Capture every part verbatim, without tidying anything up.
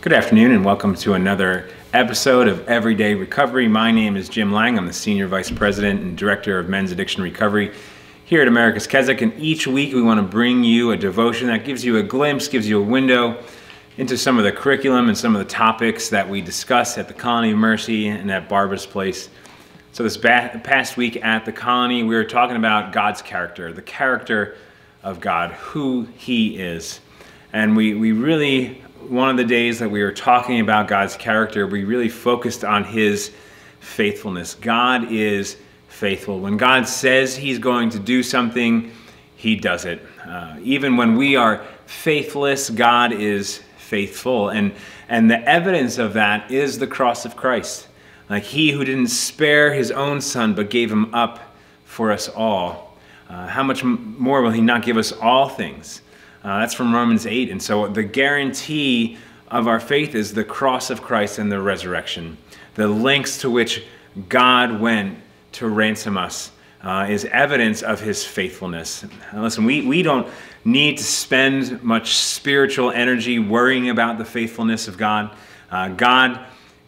Good afternoon and welcome to another episode of Everyday Recovery. My name is Jim Lang. I'm the Senior Vice President and Director of Men's Addiction Recovery here at America's Keswick, and each week we want to bring you a devotion that gives you a glimpse, gives you a window into some of the curriculum and some of the topics that we discuss at the Colony of Mercy and at Barbara's Place. So this past week at the Colony, we were talking about God's character, the character of God, who He is. And we, we really, one of the days that we were talking about God's character, we really focused on His faithfulness. God is faithful. When God says He's going to do something, He does it. Uh, even when we are faithless, God is faithful. And, and the evidence of that is the cross of Christ. Like He who didn't spare His own Son, but gave Him up for us all. Uh, how much more will He not give us all things? Uh, that's from Romans eight. And so the guarantee of our faith is the cross of Christ and the resurrection. The lengths to which God went to ransom us uh, is evidence of His faithfulness. Now listen, we, we don't need to spend much spiritual energy worrying about the faithfulness of God. Uh, God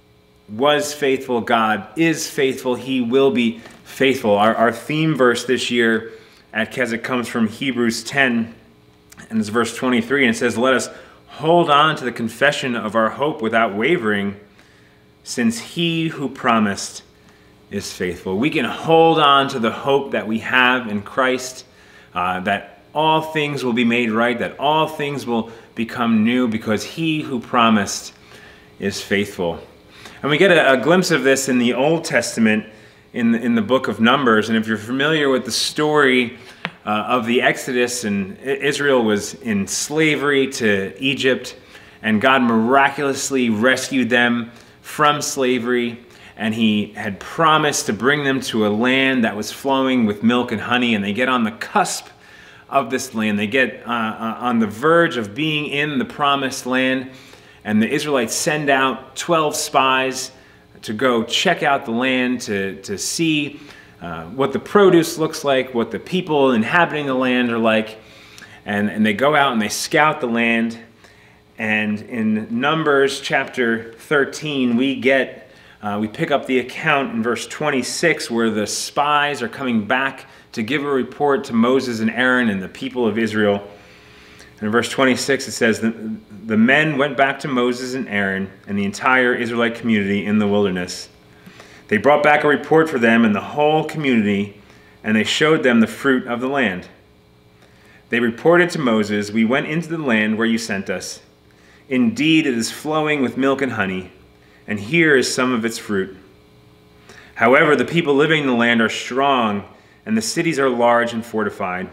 was faithful. God is faithful. He will be faithful. Our, our theme verse this year at Keswick comes from Hebrews ten. And it's verse twenty-three, and it says, "Let us hold on to the confession of our hope without wavering, since He who promised is faithful." We can hold on to the hope that we have in Christ, uh, that all things will be made right, that all things will become new, because He who promised is faithful. And we get a, a glimpse of this in the Old Testament, in the, in the book of Numbers. And if you're familiar with the story Uh, of the Exodus, and Israel was in slavery to Egypt, and God miraculously rescued them from slavery, and He had promised to bring them to a land that was flowing with milk and honey, and they get on the cusp of this land. They get uh, uh, on the verge of being in the promised land, and the Israelites send out twelve spies to go check out the land, to, to see Uh, what the produce looks like, what the people inhabiting the land are like. And, and they go out and they scout the land. And in Numbers chapter thirteen, we get, uh, we pick up the account in verse twenty-six, where the spies are coming back to give a report to Moses and Aaron and the people of Israel. And in verse twenty-six, it says, the, the men went back to Moses and Aaron and the entire Israelite community in the wilderness. They brought back a report for them and the whole community, and they showed them the fruit of the land. They reported to Moses, "We went into the land where you sent us. Indeed, it is flowing with milk and honey, and here is some of its fruit. However, the people living in the land are strong, and the cities are large and fortified.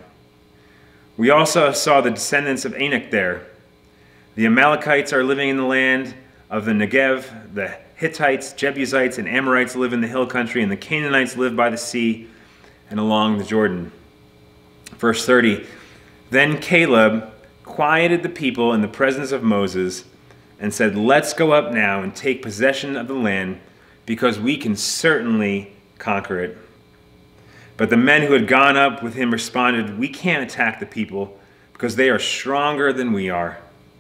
We also saw the descendants of Anak there. The Amalekites are living in the land of the Negev, the Hittites, Jebusites, and Amorites live in the hill country, and the Canaanites live by the sea and along the Jordan." Verse thirty, "Then Caleb quieted the people in the presence of Moses and said, 'Let's go up now and take possession of the land, because we can certainly conquer it.' But the men who had gone up with him responded, 'We can't attack the people, because they are stronger than we are.'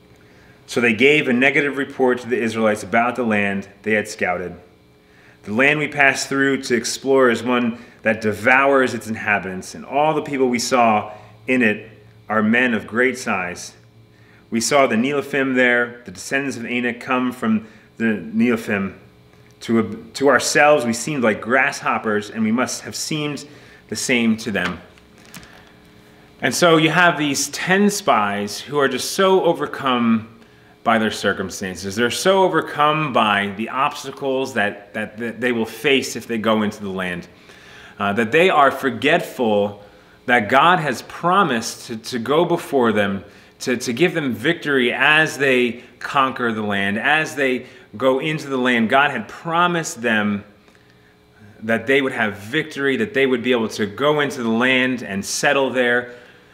So they gave a negative report to the Israelites about the land they had scouted. 'The land we passed through to explore is one that devours its inhabitants, and all the people we saw in it are men of great size. We saw the Nephlim there, the descendants of Anak come from the Nephlim. To, to ourselves we seemed like grasshoppers, and we must have seemed the same to them.'" And so you have these ten spies who are just so overcome by their circumstances. They're so overcome by the obstacles that, that, that they will face if they go into the land, uh, that they are forgetful that God has promised to, to go before them, to, to give them victory as they conquer the land, as they go into the land. God had promised them that they would have victory, that they would be able to go into the land and settle there.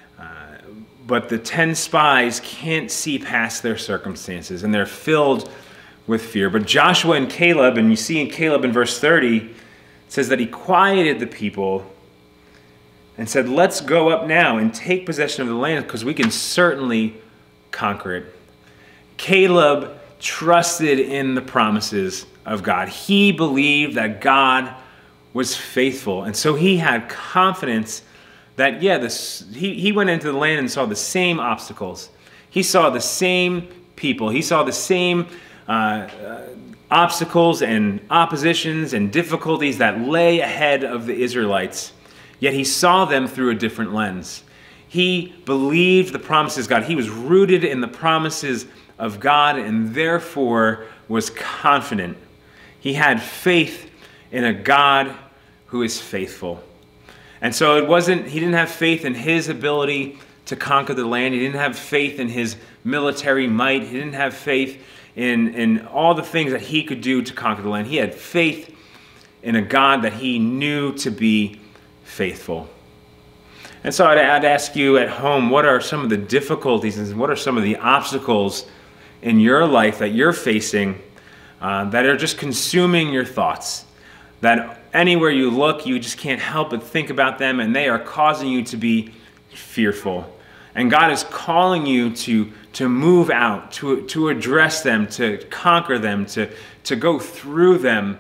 But the ten spies can't see past their circumstances, and they're filled with fear. But Joshua and Caleb, and you see in Caleb in verse thirty, it says that he quieted the people and said, "Let's go up now and take possession of the land, because we can certainly conquer it." Caleb trusted in the promises of God. He believed that God was faithful. And so he had confidence that, yeah, this, he, he went into the land and saw the same obstacles. He saw the same people. He saw the same uh, uh, obstacles and oppositions and difficulties that lay ahead of the Israelites. Yet he saw them through a different lens. He believed the promises of God. He was rooted in the promises of God and therefore was confident. He had faith in a God who is faithful. And so it wasn't, he didn't have faith in his ability to conquer the land. He didn't have faith in his military might. He didn't have faith in, in all the things that he could do to conquer the land. He had faith in a God that he knew to be faithful. And so I'd, I'd ask you at home, what are some of the difficulties and what are some of the obstacles in your life that you're facing uh, that are just consuming your thoughts? That anywhere you look, you just can't help but think about them, and they are causing you to be fearful. And God is calling you to, to move out, to, to address them, to conquer them, to, to go through them.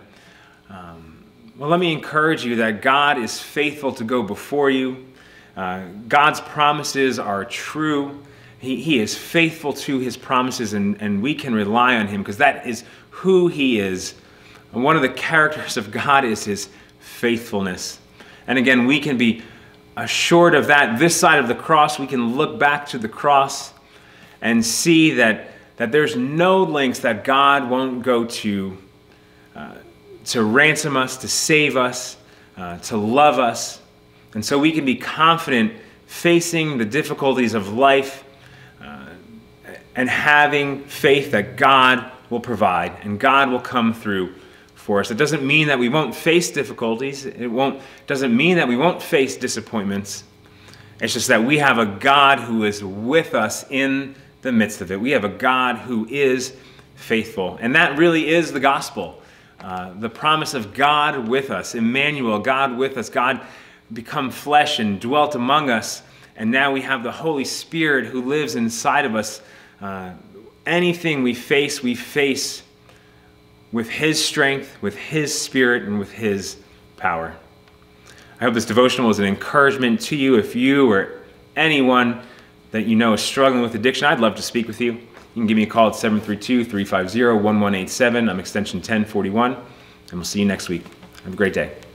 Um, well, let me encourage you that God is faithful to go before you. Uh, God's promises are true. He, he is faithful to his promises, and, and we can rely on him because that is who he is. And one of the characters of God is his faithfulness. And again, we can be assured of that. This side of the cross, we can look back to the cross and see that, that there's no lengths that God won't go to uh, to ransom us, to save us, uh, to love us. And so we can be confident facing the difficulties of life uh, and having faith that God will provide and God will come through for us. It doesn't mean that we won't face difficulties. It won't, doesn't mean that we won't face disappointments. It's just that we have a God who is with us in the midst of it. We have a God who is faithful. And that really is the gospel. Uh, the promise of God with us, Emmanuel, God with us, God become flesh and dwelt among us. And now we have the Holy Spirit who lives inside of us. Uh, anything we face, we face with his strength, with his spirit, and with his power. I hope this devotional was an encouragement to you. If you or anyone that you know is struggling with addiction, I'd love to speak with you. You can give me a call at seven three two, three five zero, one one eight seven. I'm extension ten forty-one, and we'll see you next week. Have a great day.